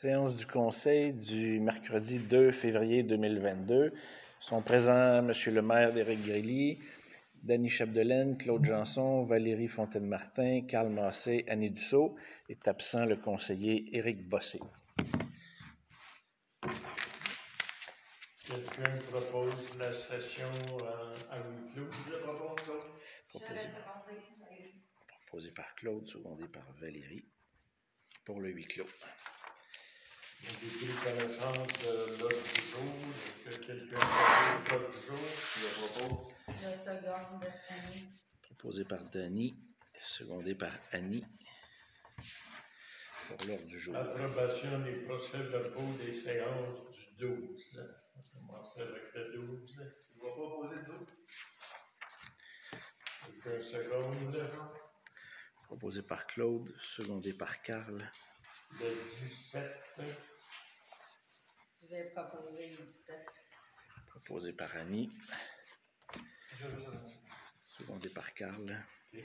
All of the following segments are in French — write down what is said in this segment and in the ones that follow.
Séance du Conseil du mercredi 2 février 2022. Sont présents M. le maire d'Éric Grély, Danny Chapdelaine, Claude Janson, Valérie Fontaine-Martin, Carl Massé, Annie Dussault. Est absent le conseiller Éric Bossé. Quelqu'un propose la session à huis clos? Je propose Claude. Proposé par Claude, secondé par Valérie, pour le huis clos. J'ai pris connaissance de l'ordre du jour. Est-ce que quelqu'un propose l'ordre du jour? Je le propose. Le second, Annie. Proposé par Danny, secondé par Annie, pour l'ordre du jour. Approbation des procès-verbaux des séances du 12. Là. On va commencer avec le 12. Là. Je vais proposer le 12. Quelqu'un seconde. Proposé par Claude, secondé par Carl. Le 17. Je vais proposer le 17. Proposé par Annie. Secondé par Carl. Okay.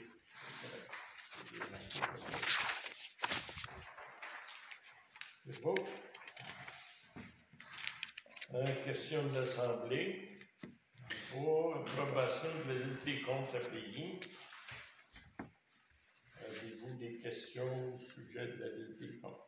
C'est beau. Question de l'Assemblée. Pour approbation de la liste des comptes à payer. Avez-vous des questions au sujet de la liste des comptes?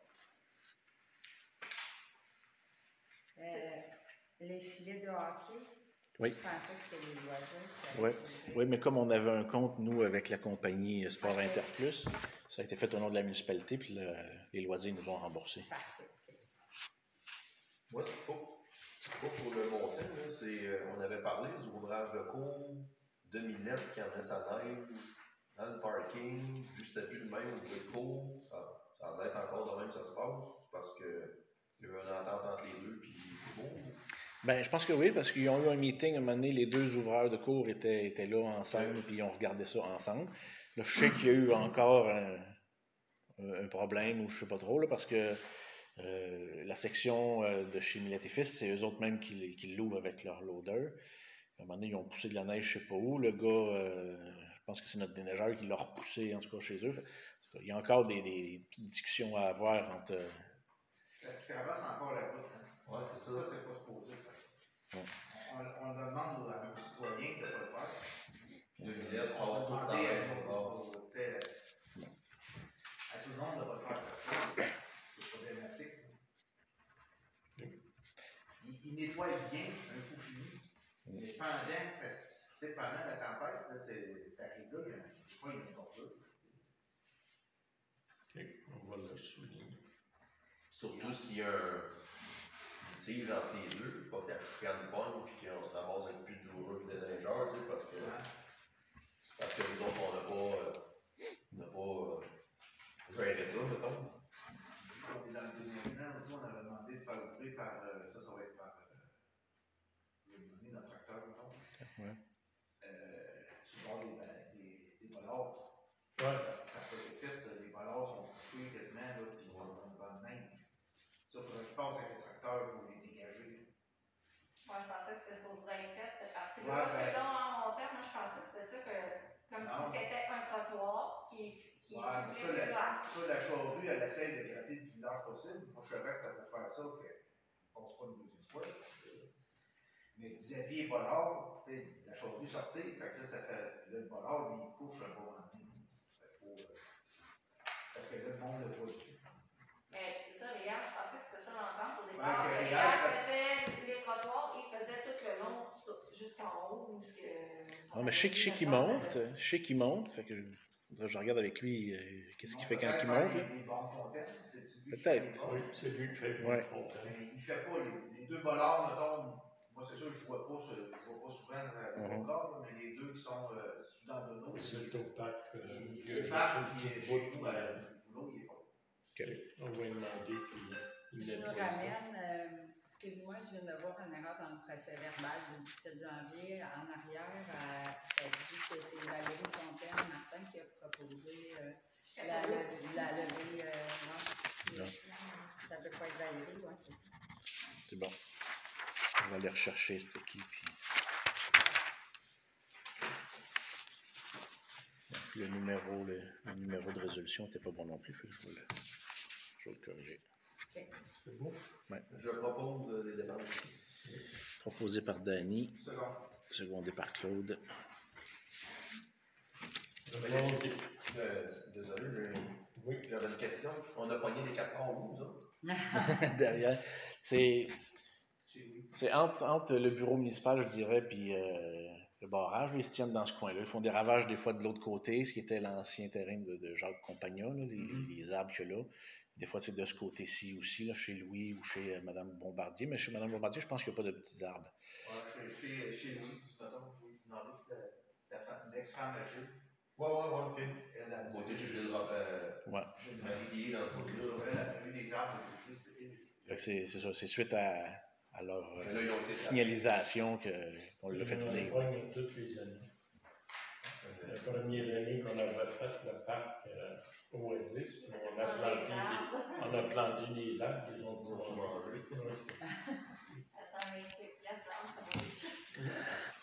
Les filets de hockey. Oui. Je pensais que c'était les loisirs. Oui, mais comme on avait un compte, nous, avec la compagnie Sport Interplus, ça a été fait au nom de la municipalité, puis les loisirs nous ont remboursé. Parfait. Moi, c'est pas pour le montant, là, on avait parlé des ouvrages de cours de Millette qui en laisse à neige dans le parking, puis c'était plus le même de cours. Ça a l'air encore de même ça se passe, parce que il y a eu une entente entre les deux, puis c'est beau. Ben, je pense que oui, parce qu'ils ont eu un meeting, à un moment donné, les deux ouvreurs de cours étaient là ensemble, puis ils ont regardé ça ensemble. Là, je sais qu'il y a eu encore un problème, ou je sais pas trop, là, parce que la section de chez Millette et Fils, c'est eux autres même qui louent avec leur loader. À un moment donné, ils ont poussé de la neige, je sais pas où. Le gars, je pense que c'est notre déneigeur qui l'a repoussé, en tout cas, chez eux. Fait, il y a encore des petites discussions à avoir entre... Parce qu'il traverse encore la route. Hein? Ouais, c'est ça. Ça, c'est pas supposé. Ouais. On demande à nos citoyens de ne pas le faire. Le Millette On passe tout va le demander temps. à tout le monde de ne pas le faire. C'est problématique. Il nettoie bien un coup fini. Mais pendant la tempête, t'arrives là, des fois, il y a une porte. OK, on va le souligner. Surtout s'il y a un tige entre les deux, pas que la chicane pogne puis qu'on se ramasse avec plus de douloureux que des déneigeurs, tu sais, parce que c'est parce que nous autres, on n'a pas géré ça, mettons. On est dans le déneigement, on avait demandé de faire ouvrir par, ça va être par, je vais donner notre tracteur, mettons. Ouais. Sur le bord des bollards. Ouais. Ça peut être fait, ça, les bollards sont couchés quasiment, là, puis ils sont dans une bonne neige. Ça, il faudrait qu'ils passent avec le tracteur pour les dégager. Moi, je pensais que c'était supposé être fait, cette partie-là. Ouais, Dans mon terme, moi, je pensais que c'était ça, comme si c'était un trottoir qui la charrue, elle essaie de gratter le plus large possible. Moi, je savais que c'était pour faire ça, qu'on ne passe pas une deuxième fois. Mais Xavier Bollard, la charrue sortie, fait que là, ça fait. Là, le Bollard, lui, il couche un peu en parce que là, le monde l'a pas vu. Mais c'est ça, Réal, je pensais que c'était ça l'entente au départ. Ouais, Réal faisait les trottoirs et faisait tout le long jusqu'en haut. Où Non, mais je sais qu'il monte. Je sais qu'il monte. Fait que je regarde avec lui qu'est-ce qu'il fait quand il monte. Les bandes fontaines, Peut-être. Oui, c'est lui qui fait le Ouais. fontaine. Mais il ne fait pas les deux bollards, mettons. Moi, c'est sûr que je ne vois pas souvent le bollard, mais les deux qui sont sous dans le dos. C'est opaque. Il part, puis chez nous, le boulot, il est pas. Okay. On va lui demander qu'il Je nous nettoie ça. ramène, excuse-moi, je viens de voir une erreur dans le procès verbal du 17 janvier. En arrière, ça dit que c'est Valérie Fontaine-Martin qui a proposé la levée. Non. Ça peut pas être Valérie, ouais, c'est ça. C'est bon. Je vais aller rechercher cette équipe. Le numéro de résolution n'était pas bon non plus. Je vais le corriger. C'est bon? Je propose les dépenses. Proposé par Danny, Second. secondé par Claude. Désolé, Oui. j'avais une question. On a pogné des castors où, nous autres? Derrière. C'est Chez lui. entre le bureau municipal, je dirais, puis le barrage. Là, ils se tiennent dans ce coin-là. Ils font des ravages des fois de l'autre côté, ce qui était l'ancien terrain de Jacques Compagnon, là, les arbres qu'il y a là. Des fois, c'est de ce côté-ci aussi, là, chez Louis ou chez Mme Bombardier. Mais chez Mme Bombardier, je pense qu'il n'y a pas de petits arbres. Ouais, chez Louis, mettons, oui, c'est dans l'autre, l'ex-femme âgée. Ouais, ok. Elle a Côté de Gilles Ouais. Mercier, dans ce côté-là. Elle a eu des arbres juste. Fait que c'est ça. C'est suite à leur Mais là, ils ont été signalisation qu'on l'a fait tourner. On pogne toutes les années. La première année qu'on avait fait le parc Oasis, on a planté des arbres, ils ont dit on va manger. Ça s'en est plaçant.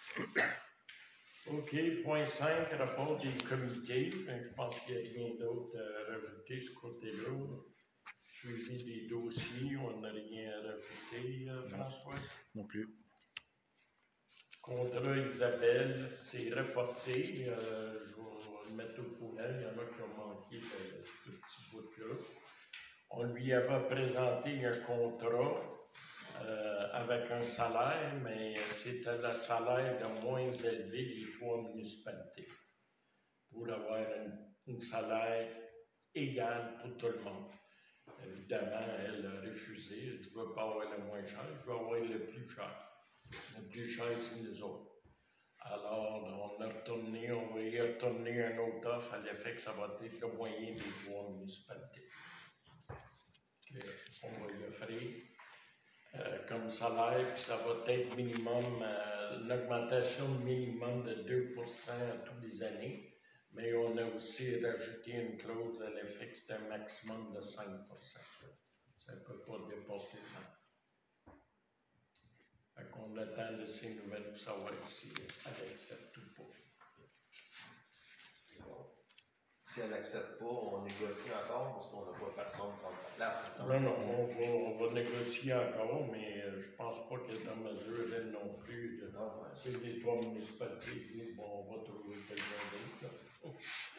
OK, point 5, rapport des comités. Je pense qu'il n'y a rien d'autre à rajouter ce côté-là. Suivi des dossiers, on n'a rien à rajouter, François. Non plus. Contrat Isabelle, c'est reporté. Je vais le mettre au courant. Il y en a qui ont manqué ce petit bout-là. On lui avait présenté un contrat avec un salaire, mais c'était le salaire le moins élevé des 3 municipalités pour avoir un salaire égal pour tout le monde. Évidemment, elle a refusé. Je ne veux pas avoir le moins cher, je veux avoir le plus cher. Le plus cher, c'est nous autres. Alors, on va y retourner un autre offre à l'effet que ça va être le moyen des 3 municipalités. On va y offrir comme salaire, puis ça va être minimum, une augmentation minimum de 2% à toutes les années. Mais on a aussi rajouté une clause à l'effet que c'est un maximum de 5%. Ça ne peut pas dépasser ça. Fait qu'on attend de ces nouvelles pour savoir si elle accepte ou pas. Si elle n'accepte pas, on négocie encore parce qu'on n'a pas personne pour prendre sa place. Non, on va négocier encore, mais je pense pas qu'elle est en mesure, elle non plus, de c'est les 3 municipalités qui disent, bon, on va trouver quelqu'un d'autre.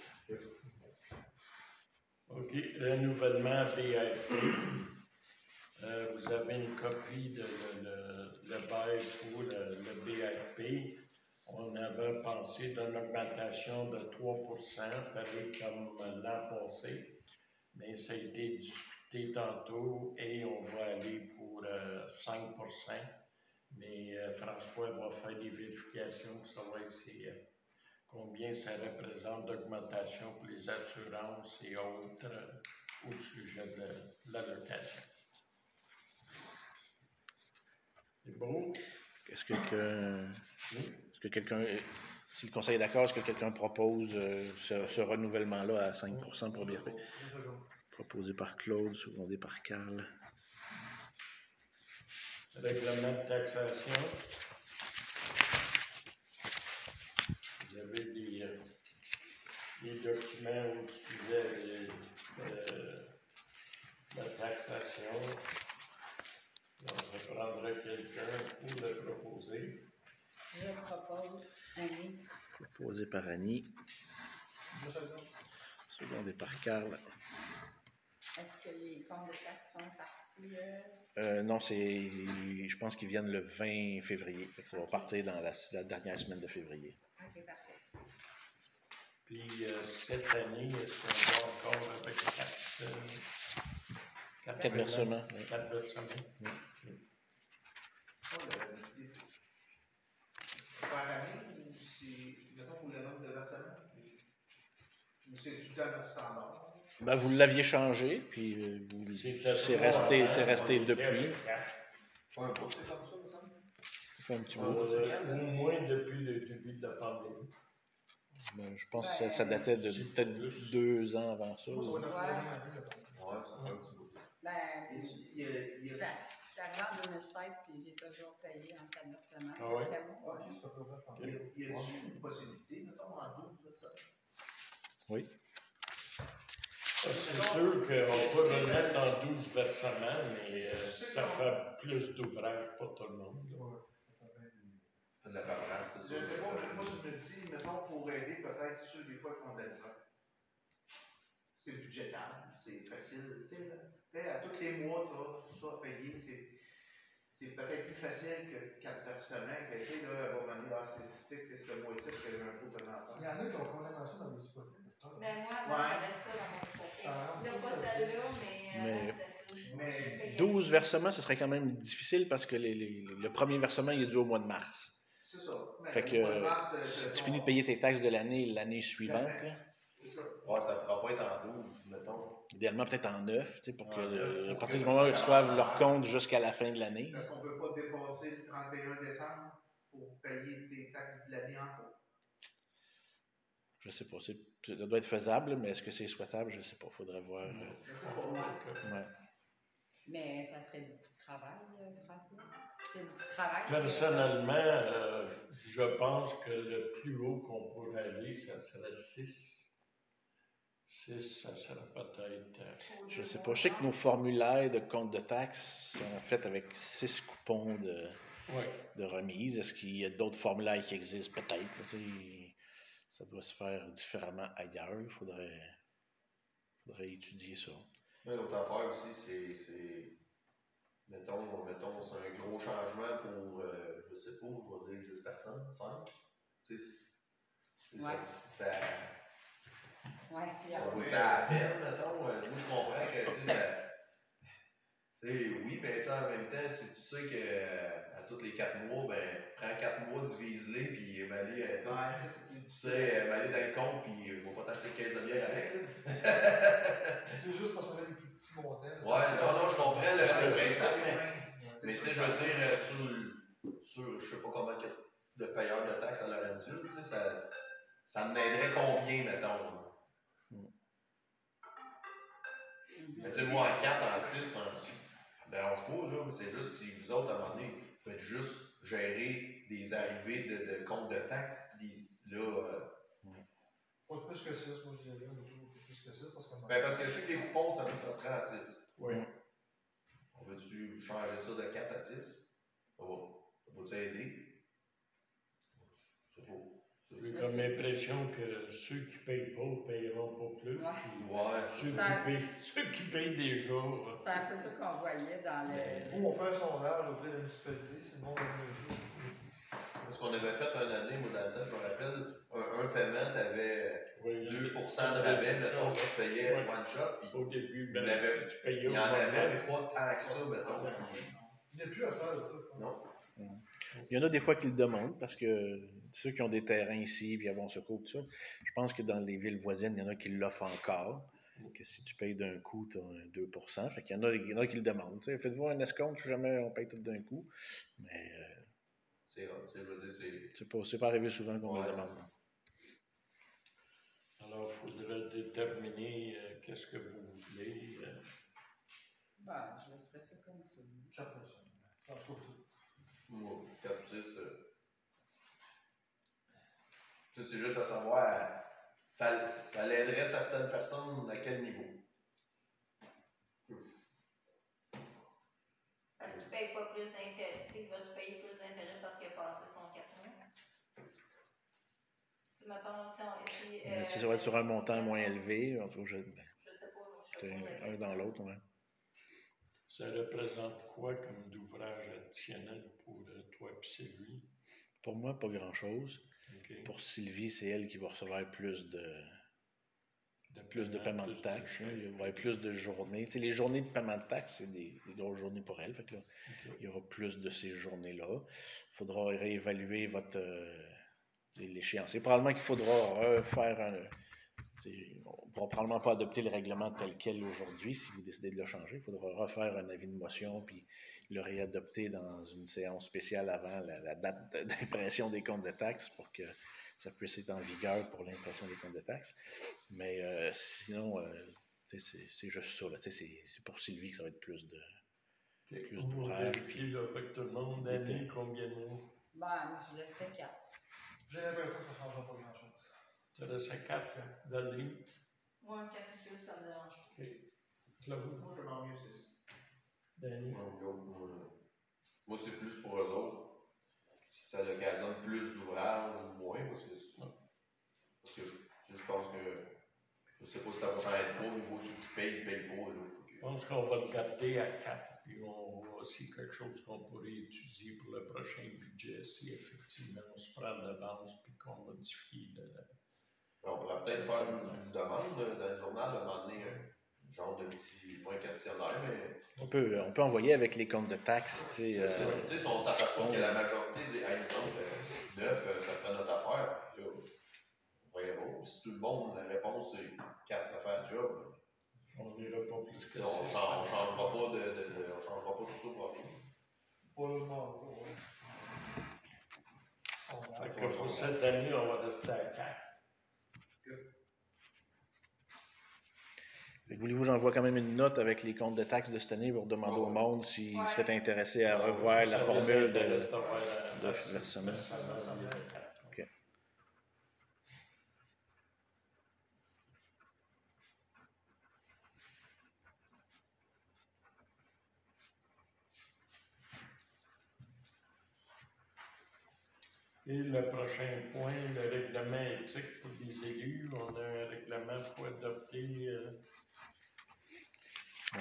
OK, renouvellement VIP. Vous avez une copie de le bail pour le BIP. On avait pensé d'une augmentation de 3%, pareil comme l'an passé, mais ça a été discuté tantôt et on va aller pour 5%. Mais François va faire des vérifications pour savoir combien ça représente d'augmentation pour les assurances et autres au sujet de l'allocation. C'est bon? Est-ce que quelqu'un, si le conseil est d'accord, est-ce que quelqu'un propose ce renouvellement-là à 5% pour BIP? Proposé par Claude, secondé par Carl. Règlement de taxation. Vous avez des documents au sujet de la taxation. Donc, je prendrai quelqu'un pour le proposer. Je propose Annie. Proposé par Annie. Secondé par Carl. Est-ce que les comptes de taxes sont partis? Non, je pense qu'ils viennent le 20 février. Fait que ça va partir dans la dernière semaine de février. OK, parfait. Puis, cette année, est-ce qu'on va encore avec 4 versements. 4 versements. Oui. On l'avait décidé. Par année, ou c'est, mettons, pour le nombre de versements? Ou c'est tout à notre standard? Ben, vous l'aviez changé, puis c'est resté depuis. Faut un bout, c'est comme ça, me semble. Ça fait un petit bout. Au moins depuis le début de la pandémie. Ben, je pense que ça datait de peut-être 2 ans avant ça. Moi, ça va être notre Ouais. troisième année, mettons. Ouais, ça fait un petit bout. Ben, Il y a j'étais arrivée en 2016 puis j'ai toujours payé en 4 versements. Ah ouais? Après moi, OK, c'est pas grave. Il y a une possibilité, mettons, en 12 de ça? Oui. C'est sûr qu'on peut le mettre en 12 versement, mais ça fait plus d'ouvrage pour tout le monde. De la paperasse, c'est Je ça. sais pas, mais moi, je me dis, mettons, pour aider peut-être ceux des fois qui ont de la misère. C'est budgétable, c'est facile, tu sais, là. Fait, à tous les mois, tu as ça à payer, c'est peut-être plus facile que 4 versements, que, tu sais, là, elle va me dire, ah, c'est ce mois-ci que j'ai un peu de Il y en a qui ont condamné ça dans l'hypothèque. Mais moi, j'avais ça dans mon hypothèque. Là, pas celle-là, mais c'était ça. Mais 12 versements, ce serait quand même difficile parce que le premier versement, il est dû au mois de mars. c'est ça. Mais Fait que au mois de mars, si tu finis de payer tes taxes de l'année suivante, là, c'est ça. Ouais, ça ne pourra pas être en 12, mettons. idéalement peut-être en 9, tu sais, pour que, En 9, à pour partir que du moment où ils ça reçoivent commence leur en compte mars. jusqu'à la fin de l'année. Parce qu'on ne peut pas dépasser le 31 décembre pour payer tes taxes de l'année en cours. Je sais pas. Ça doit être faisable, mais est-ce que c'est souhaitable? Je sais pas. Faudrait voir. Je sais pas. Ouais. Mais ça serait beaucoup de travail, François. C'est beaucoup de travail. Personnellement, je pense que le plus haut qu'on pourrait aller, ça serait 6. 6, ça serait peut-être... Je sais pas. Je sais que nos formulaires de compte de taxes sont faits avec 6 coupons de remise. Est-ce qu'il y a d'autres formulaires qui existent? Peut-être. Là, tu sais, ça doit se faire différemment ailleurs. Il faudrait étudier ça. Mais l'autre affaire aussi, c'est. Mettons, c'est un gros changement pour, je sais pas, je vais dire 10 personnes, 5. Tu sais, ça Ouais, ça vaut ça la peine, mettons. Moi, je comprends que, tu sais, ça. Tu sais, oui, ben, tu sais, en même temps, si tu sais que à tous les 4 mois, ben, prends 4 mois, divise-les, puis aller, Ouais, ça, c'est tu plus sais, aller dans le compte, puis va pas t'acheter une caisse de bière avec, là. C'est juste parce qu'on avait des plus petits montants. Ouais, non, je comprends le principe, mais tu sais, je veux ça. dire, sur je sais pas combien de payeurs de taxes à Lorenzville, tu sais, ça m'aiderait combien, mettons? Mais tu sais, moi, en 4, en 6, ça me dérange pas, là, mais c'est juste si vous autres, à un moment donné, vous faites juste gérer des arrivées de comptes de taxes, là, Pas plus que 6, moi je dirais. Pas plus que 6 parce que. ben, parce que je sais que les coupons, ça serait à 6. Oui. On veut-tu changer ça de 4 à 6? Ça va-tu aider? C'est pas. J'ai comme l'impression que ceux qui ne payent pas ne payeront pas plus. Ouais. puis Ouais, Ceux qui payent déjà. C'était un peu ça qu'on voyait dans le. Nous, on fait un sondage auprès de la municipalité, c'est le monde de parce qu'on avait fait une année, moi, dans le temps, je me rappelle, un paiement, t'avais Oui, 2% de rabais, mettons, si tu payais Ouais. one shot, puis Au début, il y en avait- si tu payais il y en au avait mois de pas tant que ça, mettons. Il n'y a plus à faire de ça. Non. Il y en a des fois qui le demandent parce que ceux qui ont des terrains ici, puis à Bon Secours, tout ça, je pense que dans les villes voisines, il y en a qui l'offrent encore. Que si tu payes d'un coup, tu as un 2%. Fait qu'il y en a qui le demandent. Tu sais, faites-vous un escompte, jamais on paye tout d'un coup. Mais C'est rare, tu sais, je veux dire, c'est pas arrivé souvent qu'on Ouais, le demande. Alors, il faudrait déterminer qu'est-ce que vous voulez. Ben, je laisserais ça comme ça. 4 personnes. En tout cas, moi, 4 ou 6. Tu sais, c'est juste à savoir, ça l'aiderait certaines personnes à quel niveau? Parce que tu ne payes pas plus d'intérêt. Tu sais, vas-tu payer plus d'intérêt parce qu'il a passé son 4 mois? Tu mettons, Si ça va être sur un montant moins élevé, en tout cas, Je sais pas, je sais pas. un dans l'autre. Ouais. Ça représente quoi comme d'ouvrage additionnel pour toi et Sylvie? Pour moi, pas grand-chose. Okay. Pour Sylvie, c'est elle qui va recevoir plus de paiement de taxes. Il y aura plus de journées. Tu sais, les journées de paiement de taxes, c'est des grosses journées pour elle. Fait que là, il y aura plus de ces journées-là. Il faudra réévaluer l'échéancier. Probablement qu'il faudra refaire on ne pourra probablement pas adopter le règlement tel quel aujourd'hui si vous décidez de le changer. Il faudra refaire un avis de motion puis le réadopter dans une séance spéciale avant la date d'impression des comptes de taxes pour que ça puisse être en vigueur pour l'impression des comptes de taxes. Mais sinon, c'est juste ça. Là, c'est pour Sylvie que ça va être plus d'ouvrage. Vérifier avec tout le monde d'année combien de mois. Ben, moi, je laisserais 4. j'ai l'impression que ça ne changera pas grand-chose. Tu laisses 4 d'année. Moi, un 4 ou 6, ça me dérange pas. Okay. Claude? Moi, je m'en mieux 6. Danny? Moi, c'est plus pour eux autres. Si ça occasionne plus d'ouvrages ou moins, parce que je pense que je sais pas si ça va changer de quoi au niveau du qui paye pas. Là. Je pense qu'on va le garder à 4, puis on va aussi quelque chose qu'on pourrait étudier pour le prochain budget, si effectivement on se prend d'avance puis qu'on modifie On pourrait peut-être faire une demande dans le journal, à un moment donné, un genre de petit, pas un questionnaire, mais. On peut envoyer avec les comptes de taxes. Si on s'aperçoit que la majorité dit, hey, nous autres, 9, ça ferait notre affaire, là, on verra. Si tout le monde, la réponse c'est 4, ça fait un job. on n'ira pas plus que On ça. ne changera pas on changera pas tout ça pour rien. Pas le mandat, ouais. Fait que pour cette année, on va rester à 4. Voulez-vous que j'envoie quand même une note avec les comptes de taxes de cette année pour demander au monde s'ils seraient intéressés à revoir la formule de versement? OK. Et le prochain point, le règlement éthique pour les élus. On a un règlement qu'il faut adopter. Ouais.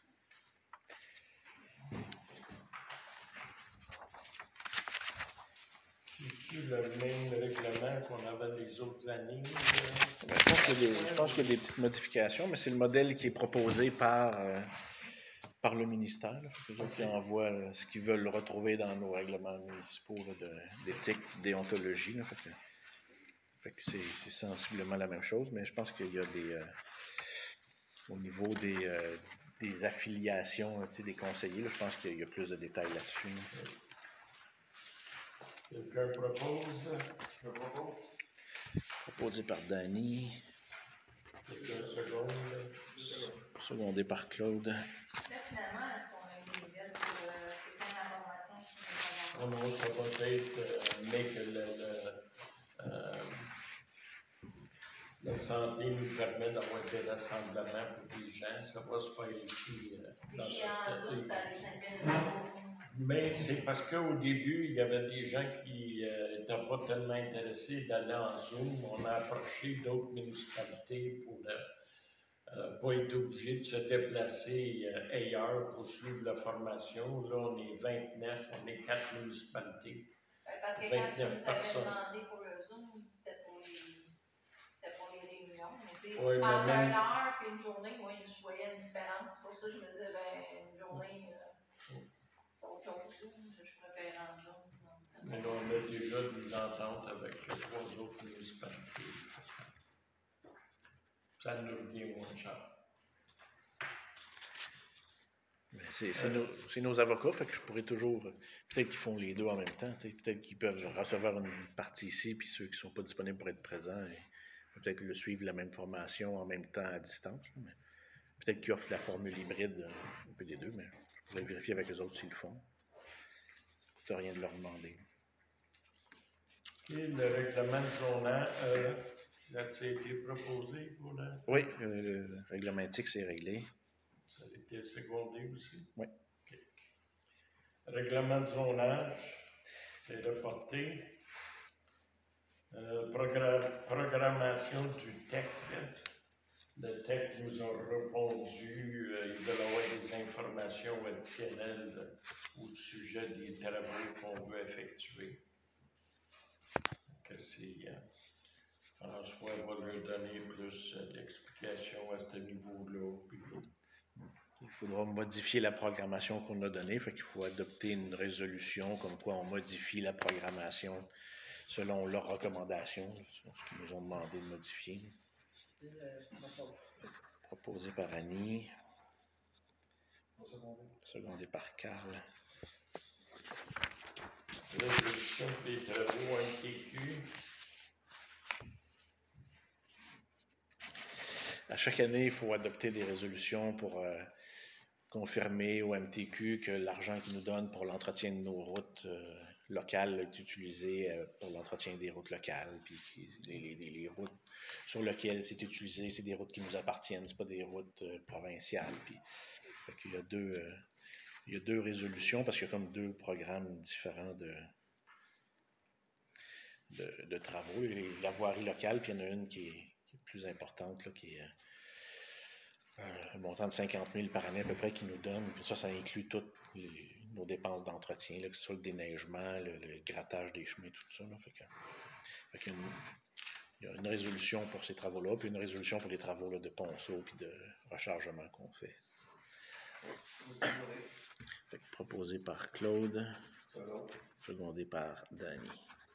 C'est-tu le même règlement qu'on avait les autres années? Je pense qu'il y a des petites modifications, mais c'est le modèle qui est proposé par le ministère. C'est eux autres qui envoient ce qu'ils veulent retrouver dans nos règlements municipaux d'éthique, déontologie. Là, fait que c'est sensiblement la même chose, mais je pense qu'il y a au niveau des affiliations des conseillers, là, je pense qu'il y a plus de détails là-dessus. Quelqu'un propose? Je propose. Proposé par Danny, Quelqu'un seconde? secondé par Claude. Là, finalement, est-ce qu'on a eu des aides pour certaines informations sur Oh non, ça va être, mais que la santé nous permet d'avoir des rassemblements pour des gens. Ça va se faire ici. Ici, en Zoom, ça les intéresse beaucoup. Mais c'est parce qu'au début, il y avait des gens qui n'étaient pas tellement intéressés d'aller en Zoom. On a approché d'autres municipalités pour ne pas être obligé de se déplacer ailleurs pour suivre la formation. Là, on est 29, on est 4 municipalités. Parce que quand tu 29 nous avais personnes. demandé pour le Zoom, c'était pour les réunions. Mais tu sais, Ouais, mais entre même- une heure et une journée, moi, je voyais une différence. C'est pour ça que je me disais, une journée, c'est autre chose. Je préfère en Zoom. Mais là, on a déjà des ententes avec 3 autres municipalités. Ça nous revient moins cher. C'est nos avocats, fait que je pourrais toujours. Peut-être qu'ils font les deux en même temps. Peut-être qu'ils peuvent recevoir une partie ici, puis ceux qui ne sont pas disponibles pour être présents, peut-être le suivre la même formation en même temps à distance. Mais peut-être qu'ils offrent la formule hybride, un peu des deux, mais je pourrais vérifier avec les autres s'ils le font. Ça ne coûte rien de leur demander. Et le règlement de zonage, a-t-il été proposé pour le. Oui, le règlement éthique, c'est réglé. Ça a été secondé aussi? Oui. OK. Règlement de zonage, c'est reporté. Programmation du TEC. Le TEC nous a répondu, ils veulent avoir des informations additionnelles au sujet des travaux qu'on veut effectuer. Que François va leur donner plus d'explications à ce niveau-là. Il faudra modifier la programmation qu'on a donnée, fait qu'il faut adopter une résolution comme quoi on modifie la programmation selon leurs recommandations, ce qu'ils nous ont demandé de modifier. Proposé par Annie, secondé par Carl. Résolution des travaux MTQ. À chaque année, il faut adopter des résolutions pour confirmer au MTQ que l'argent qu'ils nous donnent pour l'entretien de nos routes locales est utilisé pour l'entretien des routes locales. Puis les routes sur lesquelles c'est utilisé, c'est des routes qui nous appartiennent, c'est pas des routes provinciales. Puis, fait qu'il y a il y a 2 résolutions parce qu'il y a comme 2 programmes différents de travaux. Il y a la voirie locale, puis il y en a une qui est plus importante, là, qui est un montant de 50 000 par année à peu près qui nous donne. Puis ça inclut toutes nos dépenses d'entretien, là, que ce soit le déneigement, le grattage des chemins, tout ça. Là. Fait qu'il y a une résolution pour ces travaux-là, puis une résolution pour les travaux là, de ponceau puis de rechargement qu'on fait. Fait que proposé par Claude, secondé par Danny.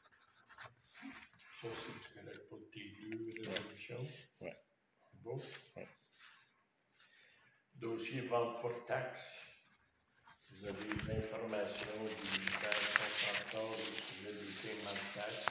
Ça, c'est tu connais pas tes 2 résolutions? Ouais. C'est beau? Ouais. Dossier vente pour taxe. Vous avez des informations du contracteur au sujet des paiements de taxes.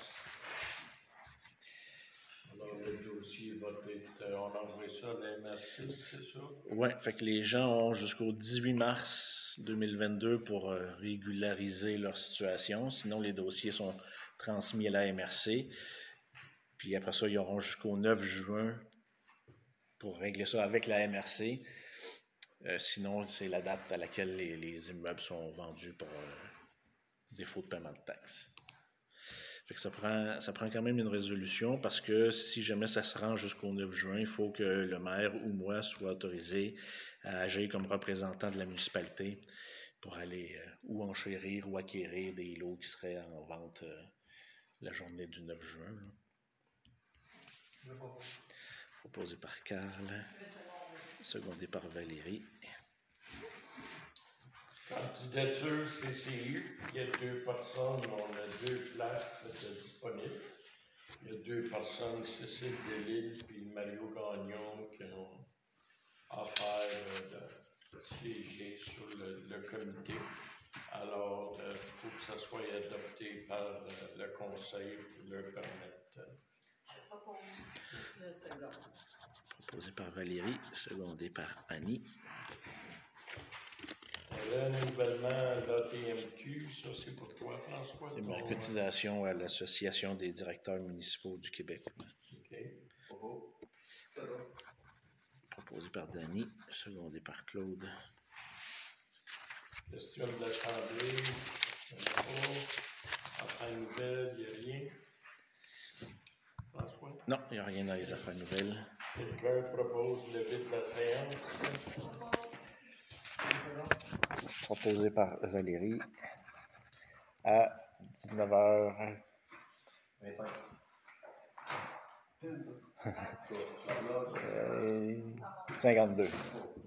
Alors, le dossier va être... on envoie ça à la MRC, c'est ça? Oui, fait que les gens ont jusqu'au 18 mars 2022 pour régulariser leur situation. Sinon, les dossiers sont transmis à la MRC. Puis après ça, ils auront jusqu'au 9 juin pour régler ça avec la MRC. Sinon, c'est la date à laquelle les immeubles sont vendus pour défaut de paiement de taxes. Fait que ça prend quand même une résolution parce que si jamais ça se rend jusqu'au 9 juin, il faut que le maire ou moi soit autorisé à agir comme représentant de la municipalité pour aller ou enchérir ou acquérir des lots qui seraient en vente la journée du 9 juin. Là. Proposé par Carl, secondé par Valérie. Candidature CCU, il y a 2 personnes, on a 2 places disponibles. Il y a 2 personnes, Cécile Delisle et Mario Gagnon, qui ont offert de siéger sur le comité. Alors, il faut que ça soit adopté par le conseil pour leur permettre. Je propose. Je seconde. Proposé par Valérie, secondé par Annie. Renouvellement l'ATMQ, ça c'est pour toi, François? C'est ma cotisation à l'Association des directeurs municipaux du Québec. OK. Proposé par Danny, secondé par Claude. Question de l'Assemblée, affaires nouvelles, il n'y a rien. François? Non, il n'y a rien dans les affaires nouvelles. Quelqu'un propose lever de la séance? Proposé par Valérie à 19h25. 52.